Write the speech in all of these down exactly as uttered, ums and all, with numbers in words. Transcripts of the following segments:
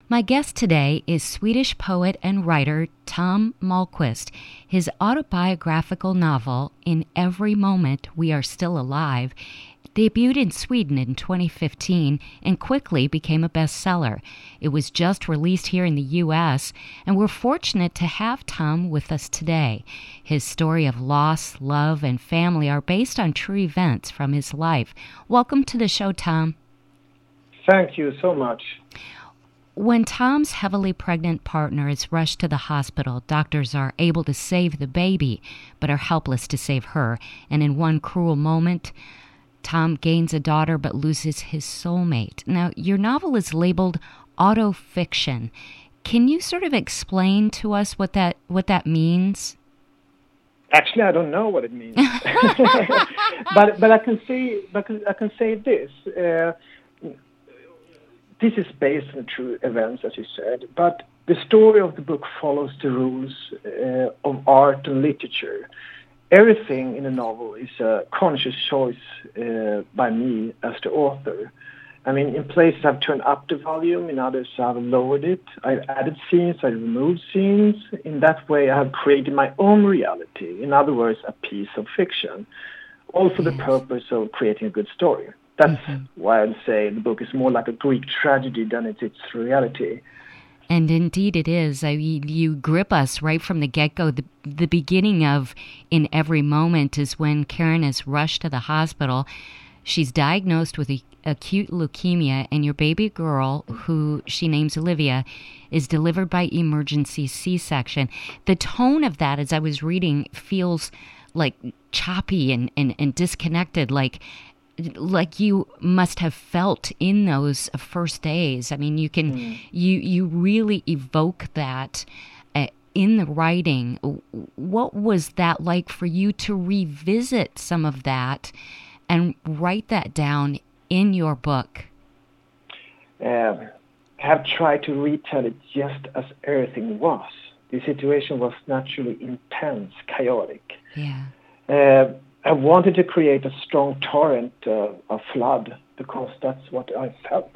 My guest today is Swedish poet and writer Tom Malmquist. His autobiographical novel, In Every Moment We Are Still Alive, debuted in Sweden in twenty fifteen and quickly became a bestseller. It was just released here in the U S, and we're fortunate to have Tom with us today. His story of loss, love, and family are based on true events from his life. Welcome to the show, Tom. Thank you so much. When Tom's heavily pregnant partner is rushed to the hospital, doctors are able to save the baby, but are helpless to save her. And in one cruel moment, Tom gains a daughter but loses his soulmate. Now, your novel is labeled autofiction. Can you sort of explain to us what that what that means? Actually, I don't know what it means, but but I can say but I can say this. Uh, This is based on true events, as you said, but the story of the book follows the rules uh, of art and literature. Everything in the novel is a conscious choice uh, by me as the author. I mean, in places I've turned up the volume, in others I've lowered it. I've added scenes, I've removed scenes. In that way, I have created my own reality. In other words, a piece of fiction, all for the purpose of creating a good story. That's mm-hmm. why I'd say the book is more like a Greek tragedy than it's its reality. And indeed it is. I mean, you grip us right from the get-go. The, the beginning of In Every Moment is when Karen is rushed to the hospital. She's diagnosed with a, acute leukemia, and your baby girl, who she names Olivia, is delivered by emergency C-section. The tone of that, as I was reading, feels like choppy and, and, and disconnected, like like you must have felt in those first days. I mean, you can, mm. you, you really evoke that uh, in the writing. What was that like for you to revisit some of that and write that down in your book? Uh, I have tried to retell it just as everything was. The situation was naturally intense, chaotic. Yeah. Uh, I wanted to create a strong torrent, uh, a flood, because that's what I felt.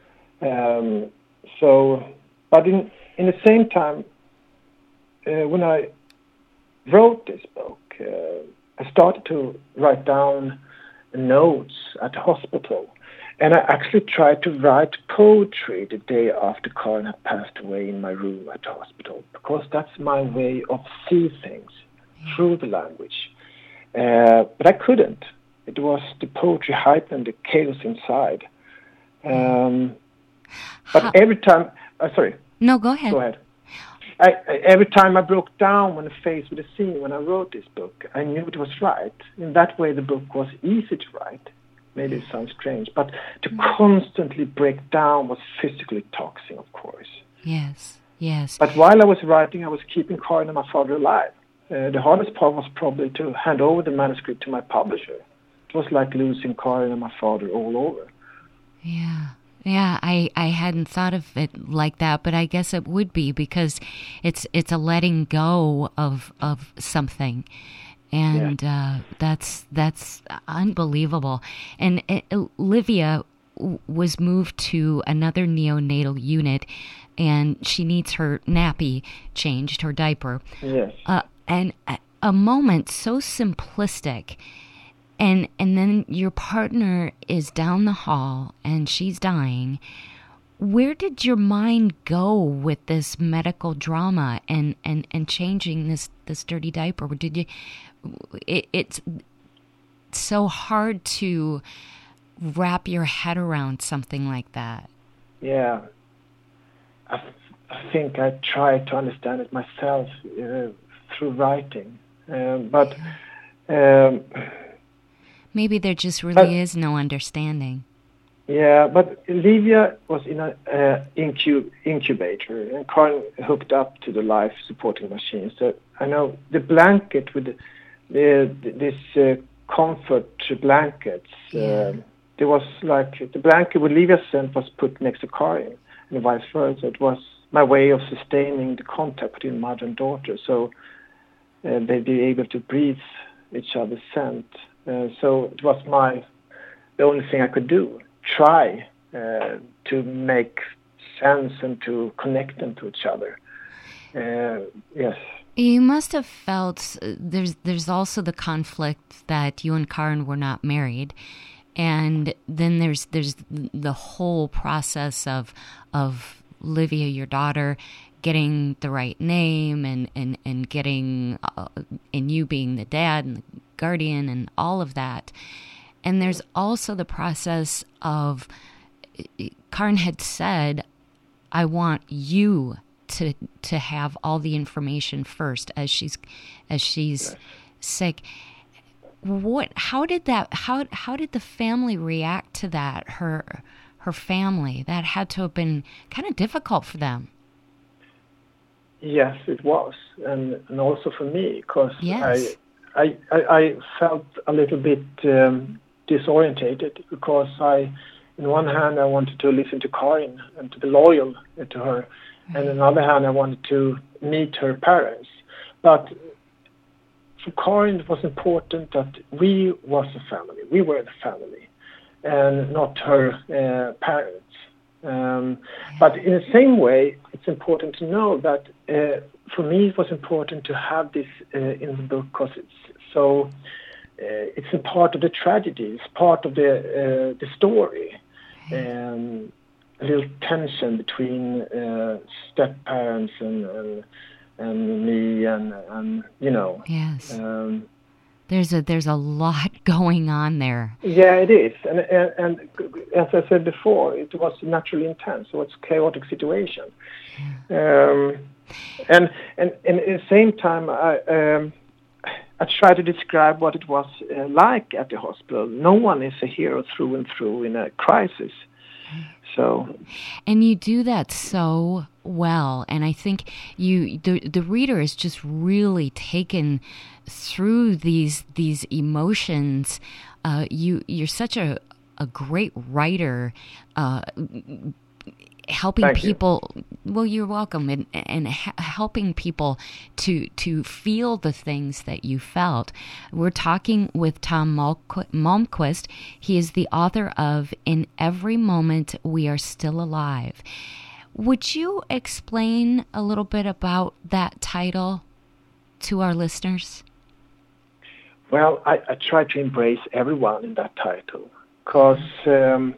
Um, so, but in, in the same time, uh, when I wrote this book, uh, I started to write down notes at the hospital. And I actually tried to write poetry the day after Karin had passed away in my room at the hospital, because that's my way of seeing things through the language. Uh, but I couldn't. It was the poetry hype and the chaos inside. Um, but How? every time... Uh, sorry. No, go ahead. Go ahead. I, I, every time I broke down when faced with a scene, when I wrote this book, I knew it was right. In that way, the book was easy to write. Maybe it sounds strange, but to mm. constantly break down was physically taxing, of course. Yes, yes. But while I was writing, I was keeping Karin and my father alive. Uh, the hardest part was probably to hand over the manuscript to my publisher. It was like losing Karin and my father all over. Yeah, yeah. I, I hadn't thought of it like that, but I guess it would be, because it's it's a letting go of of something, and yeah. uh, that's that's unbelievable. And uh, Olivia w- was moved to another neonatal unit, and she needs her nappy changed, her diaper. Yes. Uh, And a, a moment so simplistic, and and then your partner is down the hall and she's dying. Where did your mind go with this medical drama and, and, and changing this, this dirty diaper? Did you? It, it's so hard to wrap your head around something like that. Yeah, I, I think I tried to understand it myself. Uh, through writing, um, but um, maybe there just really but, is no understanding. Yeah, but Olivia was in an uh, incub- incubator, and Karin hooked up to the life supporting machine. So I know the blanket with the, the this uh, comfort blankets. Yeah. Uh, there was like the blanket Olivia sent was put next to Karin, and vice versa. It was my way of sustaining the contact between mother and daughter. So. Uh, they'd be able to breathe each other's scent. Uh, so it was my the only thing I could do. Try uh, to make sense and to connect them to each other. Uh, yes. You must have felt uh, there's there's also the conflict that you and Karin were not married, and then there's there's the whole process of of Livia, your daughter, getting the right name and and and getting uh, and you being the dad and the guardian and all of that. And there's also the process of Karin had said, "I want you to to have all the information first as she's as she's yes. sick." What? How did that? How how did the family react to that? Her her family, that had to have been kind of difficult for them. Yes, it was, and and also for me, because yes. I, I I felt a little bit um, disorientated, because I, on one hand, I wanted to listen to Karin and to be loyal to her. And on the other hand, I wanted to meet her parents. But for Karin, it was important that we was a family. We were the family, and not her uh, parents. Um, but in the same way, it's important to know that uh, for me, it was important to have this uh, in the book, because it's so. Uh, it's a part of the tragedy. It's part of the uh, the story. Um, a little tension between uh, step parents and, and and me and and you know. Yes. Um, there's a there's a lot going on there. Yeah, it is, and and, and as I said before, it was naturally intense. So it's a chaotic situation, yeah. um, and and and at the same time, I um, I try to describe what it was uh, like at the hospital. No one is a hero through and through in a crisis. So, and you do that so well, and I think you the the reader is just really taken through these these emotions. Uh, you you're such a a great writer, uh, helping Thank people. You. Well, you're welcome, and and ha- helping people to to feel the things that you felt. We're talking with Tom Malmquist. He is the author of "In Every Moment We Are Still Alive." Would you explain a little bit about that title to our listeners? Well, I, I try to embrace everyone in that title, because um,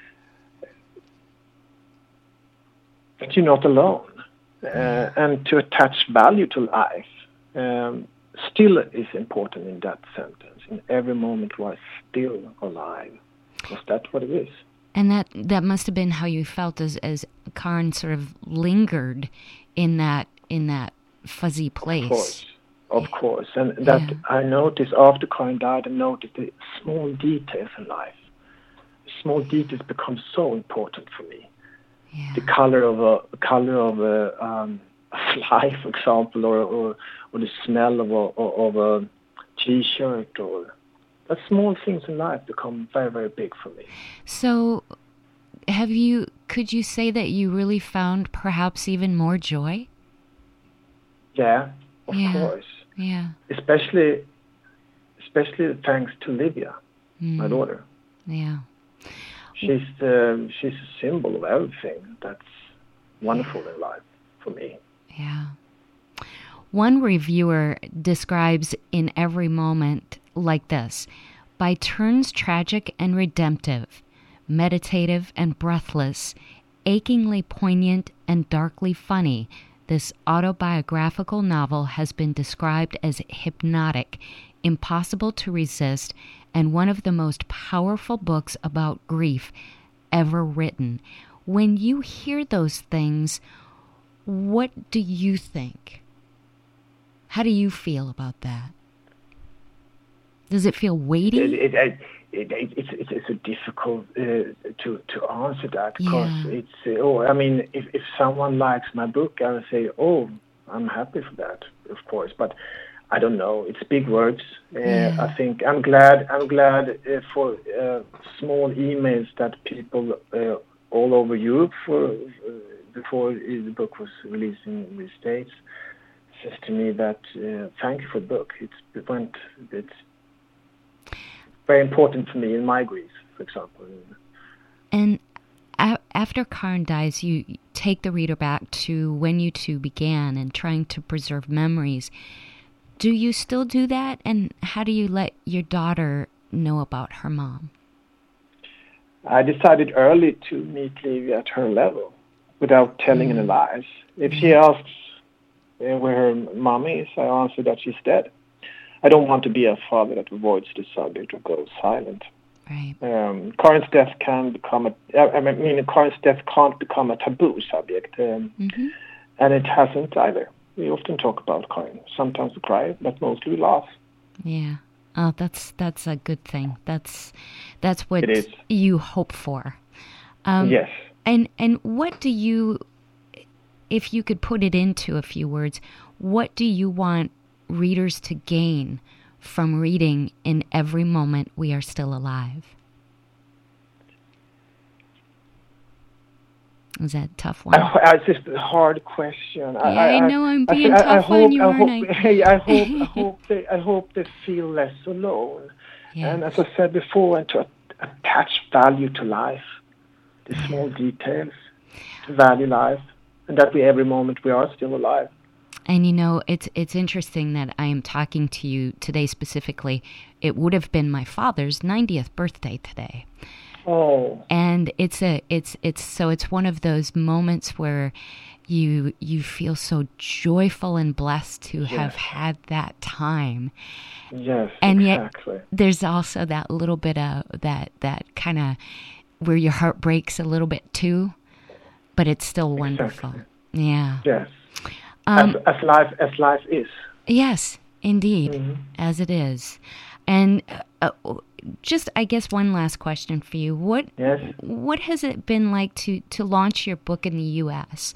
that you're not alone, uh, and to attach value to life um, still is important in that sentence. In every moment we are still alive, because that's what it is. And that, that must have been how you felt as as Karin sort of lingered in that in that fuzzy place. Of course, of course. And that yeah. I noticed after Karin died, I noticed the small details in life. Small details become so important for me. Yeah. The color of a, the color of a, um, a fly, for example, or, or or the smell of a of a T-shirt, or that small things in life become very, very big for me. So, have you? Could you say that you really found perhaps even more joy? Yeah, of yeah. course. Yeah. Especially, especially thanks to Livia, mm. my daughter. Yeah. She's the she's a symbol of everything that's wonderful in life for me. Yeah. One reviewer describes In Every Moment like this: by turns tragic and redemptive, meditative and breathless, achingly poignant and darkly funny, this autobiographical novel has been described as hypnotic, impossible to resist, and one of the most powerful books about grief ever written. When you hear those things, what do you think? How do you feel about that? Does it feel weighty? It, it, it, it, it's, it's it's a difficult uh, to to answer that, because yeah. it's uh, oh I mean if if someone likes my book, I would say, oh, I'm happy for that, of course, but I don't know. It's big words. Uh, yeah. I think I'm glad. I'm glad uh, for uh, small emails that people uh, all over Europe, for uh, before the book was released in the States, says to me that uh, thank you for the book. It's it went. It's very important for me in my grief, for example. And a- after Karin dies, you take the reader back to when you two began and trying to preserve memories. Do you still do that? And how do you let your daughter know about her mom? I decided early to meet Livy at her level without telling mm. any lies. If she asks uh, where her mom is, I answer that she's dead. I don't want to be a father that avoids the subject or goes silent. Right. Um, Karin's death can become a. I mean, Karin's death can't become a taboo subject, um, mm-hmm. and it hasn't either. We often talk about Karin. Sometimes we cry, but mostly we laugh. Yeah. Oh, that's that's a good thing. That's that's what you hope for. Um, yes. And and what do you, if you could put it into a few words, what do you want readers to gain from reading In Every Moment We Are Still Alive? Is that a tough one? I, it's just a hard question. Yeah, I, I, I know I'm being I, tough I, I on you, I aren't hope, I? Hey, I hope, I hope they, I hope they feel less alone. Yeah. And as I said before, and to attach value to life, the small details, to value life, and that we every moment we are still alive. And you know, it's it's interesting that I am talking to you today specifically. It would have been my father's ninetieth birthday today. Oh. And it's a it's it's so it's one of those moments where you you feel so joyful and blessed to yes. have had that time. Yes, and exactly. Yet there's also that little bit of that that kind of where your heart breaks a little bit too, but it's still wonderful. Exactly. Yeah. Yes. Um, as, as life as life is. Yes, indeed, mm-hmm. as it is. And uh, just, I guess, one last question for you. What yes. what has it been like to, to launch your book in the U S?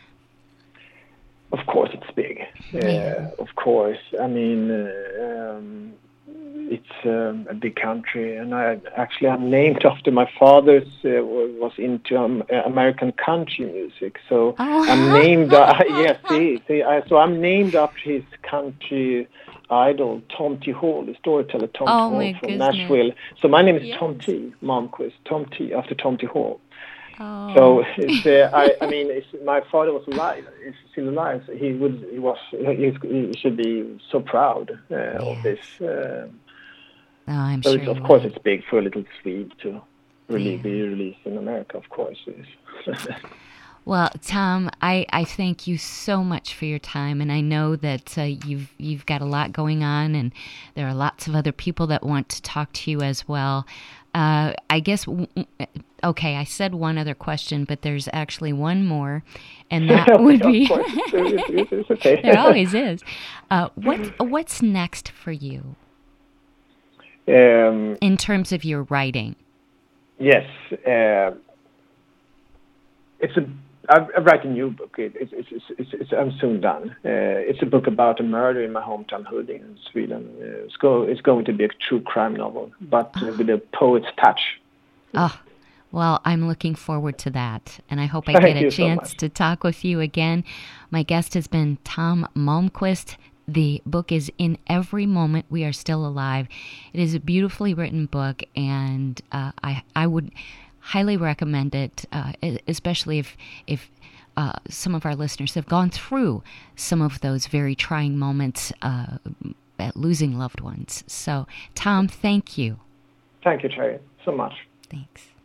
Of course, it's big. Yeah. Uh, of course. I mean, uh, um, it's um, a big country. And I actually, I'm named after my father's, uh, was into um, American country music. So oh. I'm named, uh, yes, see, see, I, so I'm named after his country idol, Tom T. Hall, the storyteller Tom oh, T. Hall from goodness. Nashville. So my name is yes. Tom T. Malmquist, Tom T. after Tom T. Hall. Oh. So it's, uh, I, I mean, it's, my father was alive. He's still alive. So he would, he was, he, he should be so proud uh, yes. of this. Uh, oh, I'm so sure. It's, of course, it's big for a little Swede to really yeah. be released in America. Of course, it is. Well, Tom, I, I thank you so much for your time, and I know that uh, you've you've got a lot going on, and there are lots of other people that want to talk to you as well. Uh, I guess, okay, I said one other question, but there's actually one more, and that would be, it's okay. There always is. Uh, what what's next for you um, in terms of your writing? Yes, uh, it's a. I write a new book. It, it, it's, it's, it's, it's, I'm soon done. Uh, it's a book about a murder in my hometown Huddinge in Sweden. Uh, it's, go, it's going to be a true crime novel, but uh, with a poet's touch. Oh, well, I'm looking forward to that, and I hope I get Thank a chance so to talk with you again. My guest has been Tom Malmquist. The book is In Every Moment We Are Still Alive. It is a beautifully written book, and uh, I I would highly recommend it, uh, especially if if uh, some of our listeners have gone through some of those very trying moments uh, at losing loved ones. So, Tom, thank you. Thank you, Terry, so much. Thanks.